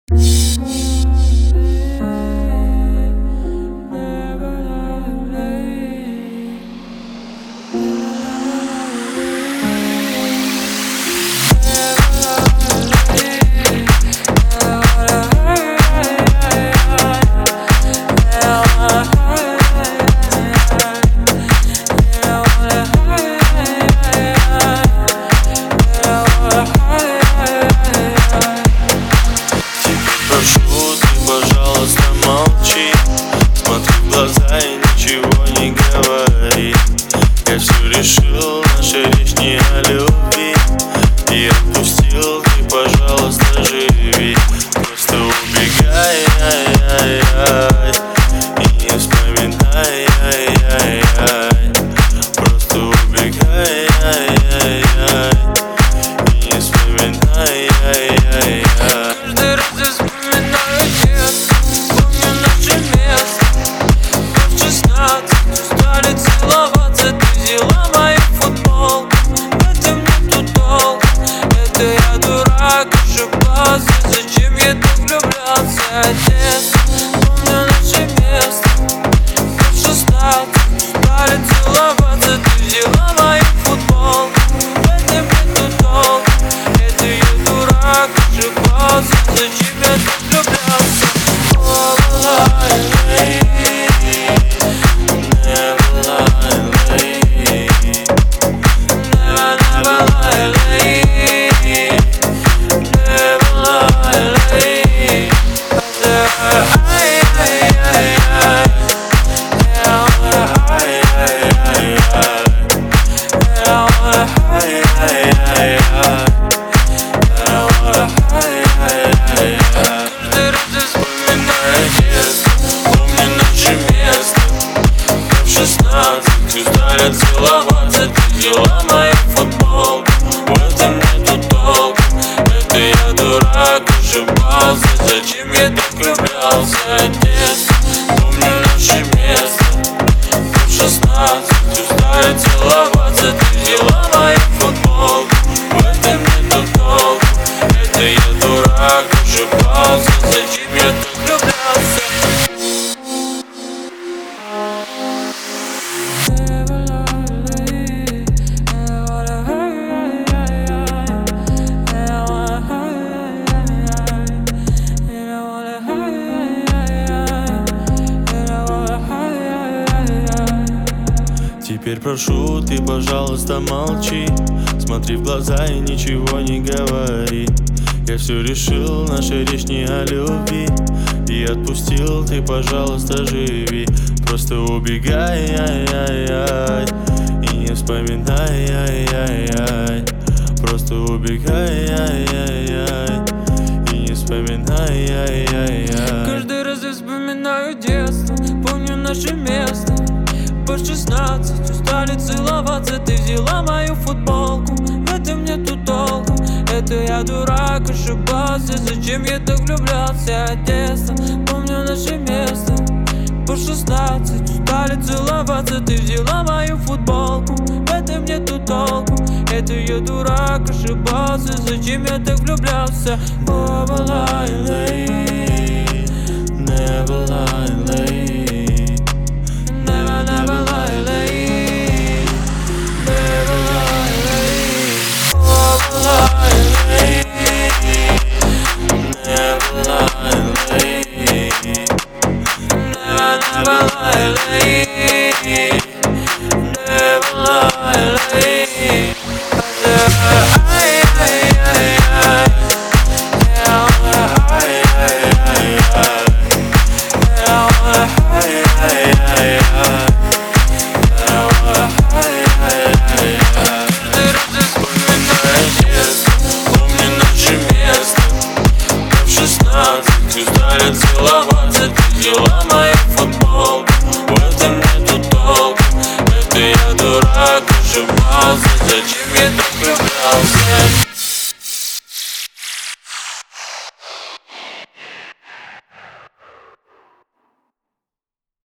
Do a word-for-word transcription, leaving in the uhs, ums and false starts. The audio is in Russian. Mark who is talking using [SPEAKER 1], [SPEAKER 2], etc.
[SPEAKER 1] И ничего не говори. Я все решил, наша речь не о любви. И отпустил, ты, пожалуйста, живи. Просто убегай, ай-яй-яй, и не вспоминай, ай-яй-яй. Просто убегай, ай-яй-яй, и не вспоминай, ай-яй-яй.
[SPEAKER 2] Каждый раз я вспоминаю детство, помню наше место. Стали целоваться, ты взяла мою футболку. В этом нету толку, это я дурак, ошибался. Зачем я так влюблялся? Детство, помню наше место. В шестнадцать стали целоваться, ты взяла мою футболку. В этом нету толку, это я дурак, ошибался. Зачем я так влюблялся?
[SPEAKER 1] Стали целоваться, ты взяла мою футболку. В этом нету толку, это я дурак, ошибался. Зачем я так влюблялся? Детство, помню наше место. В шестнадцать стали целоваться, ты взяла мою футболку. В этом нету толку, это я дурак, ошибался. Зачем я так влюблялся? Теперь прошу, ты, пожалуйста, молчи. Смотри в глаза и ничего не говори. Я все решил, наша речь не о любви. И отпустил, ты, пожалуйста, живи. Просто убегай, ай-яй-яй, и не вспоминай, ай-яй-яй. Просто убегай, ай-яй-яй, и не вспоминай, ай-яй-яй.
[SPEAKER 2] Каждый раз я вспоминаю детство, помню наше место. По шестнадцать устали целоваться, ты взяла мою футболку. В этом нету толку, это я дурак, ошибался. Зачем я так влюблялся? Детство, помню наше место. По шестнадцать устали целоваться, ты взяла мою футболку. В этом нету толку, это я дурак, ошибался. Зачем я так влюблялся? Never lie, late. Never lie, late. Never, never lie, late. Never lie, late. Never lie, late. Never lie, late. Never, never lie, late. Never lie, late. Ay, ay, ay, ay. Стали целоваться, ты взяла мою футболку. В этом нету толку, это я дурак, ошибался. Зачем я так влюблялся?